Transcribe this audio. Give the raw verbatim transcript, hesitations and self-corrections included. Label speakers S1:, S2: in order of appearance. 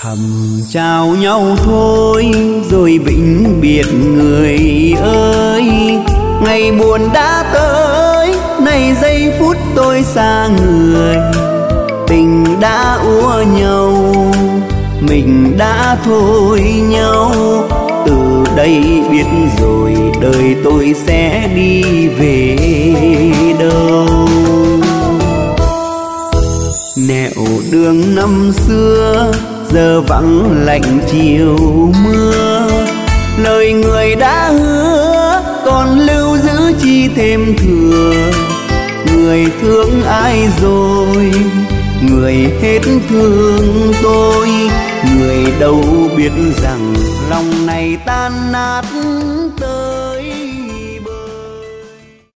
S1: thầm chào nhau thôi rồi vĩnh biệt người ơi. Ngày buồn đã tới, này giây phút tôi xa người. Tình đã úa nhau, mình đã thôi nhau. Từ đây biết rồi đời tôi sẽ đi về đâu. Nẻo đường năm xưa giờ vắng lạnh chiều mưa. Lời người đã hứa còn lưu giữ chi thêm thừa. Người thương ai rồi, người hết thương tôi. Người đâu biết rằng lòng này tan nát tơ.